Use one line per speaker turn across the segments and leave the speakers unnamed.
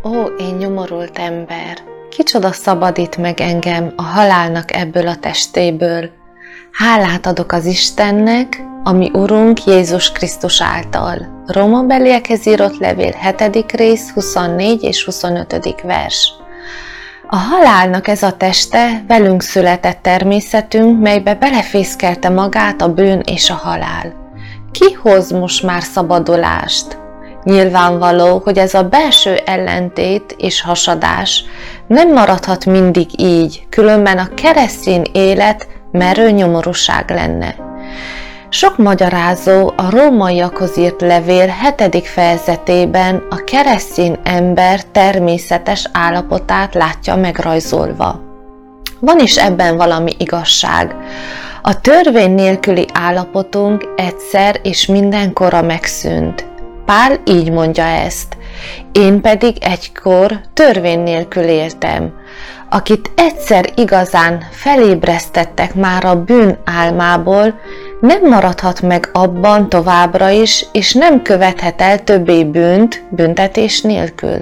Ó, én nyomorult ember! Kicsoda szabadít meg engem a halálnak ebből a testéből. Hálát adok az Istennek, a mi Urunk Jézus Krisztus által. Rómabeliekhez írott levél 7. rész, 24 és 25. vers. A halálnak ez a teste velünk született természetünk, melybe belefészkelte magát a bűn és a halál. Ki hoz most már szabadulást? Nyilvánvaló, hogy ez a belső ellentét és hasadás nem maradhat mindig így, különben a keresztény élet merő nyomorúság lenne. Sok magyarázó a rómaiakhoz írt levél 7. fejezetében a keresztény ember természetes állapotát látja megrajzolva. Van is ebben valami igazság. A törvény nélküli állapotunk egyszer és mindenkorra megszűnt. Pál így mondja ezt: én pedig egykor törvény nélkül éltem. Akit egyszer igazán felébresztettek már a bűn álmából, nem maradhat meg abban továbbra is, és nem követhet el többé bűnt büntetés nélkül.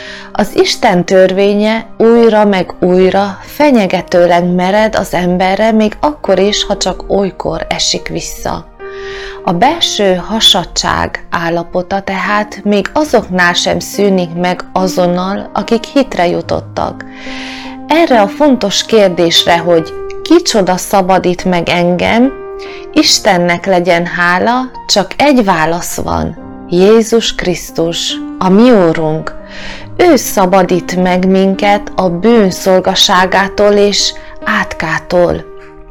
Az Isten törvénye újra meg újra fenyegetőleg mered az emberre, még akkor is, ha csak olykor esik vissza. A belső hasadtság állapota tehát még azoknál sem szűnik meg azonnal, akik hitre jutottak. Erre a fontos kérdésre, hogy kicsoda szabadít meg engem, Istennek legyen hála, csak egy válasz van: Jézus Krisztus, a mi Úrunk. Ő szabadít meg minket a bűn szolgaságától és átkától.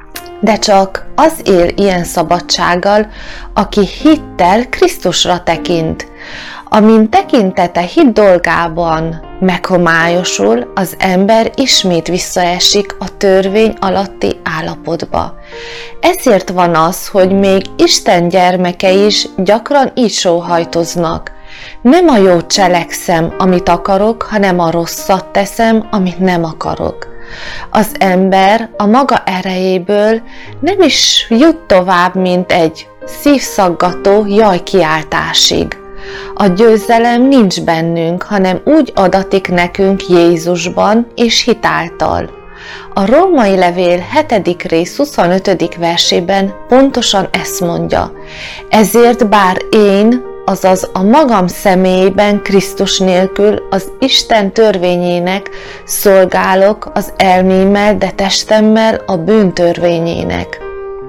De csak az él ilyen szabadsággal, aki hittel Krisztusra tekint. Amint tekintete hit dolgában meghomályosul, az ember ismét visszaesik a törvény alatti állapotba. Ezért van az, hogy még Isten gyermekei is gyakran így sóhajtoznak. Nem a jót cselekszem, amit akarok, hanem a rosszat teszem, amit nem akarok. Az ember a maga erejéből nem is jut tovább, mint egy szívszaggató jajkiáltásig. A győzelem nincs bennünk, hanem úgy adatik nekünk Jézusban és hitáltal. A római levél 7. rész 25. versében pontosan ezt mondja: ezért bár én, azaz a magam személyében Krisztus nélkül az Isten törvényének szolgálok az elmémmel, de testemmel a bűn törvényének.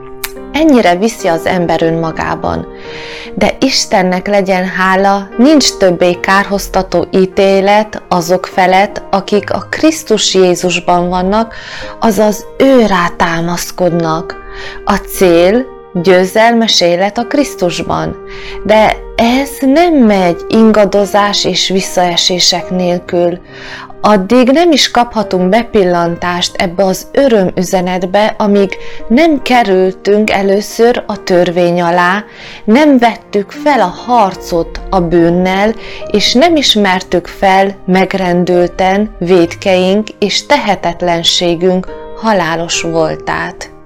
Ennyire viszi az ember önmagában. De Istennek legyen hála, nincs többé kárhoztató ítélet azok felett, akik a Krisztus Jézusban vannak, azaz ő rá támaszkodnak. A cél győzelmes élet a Krisztusban, de ez nem megy ingadozás és visszaesések nélkül. Addig nem is kaphatunk bepillantást ebbe az örömüzenetbe, amíg nem kerültünk először a törvény alá, nem vettük fel a harcot a bűnnel, és nem ismertük fel megrendülten vétkeink és tehetetlenségünk halálos voltát.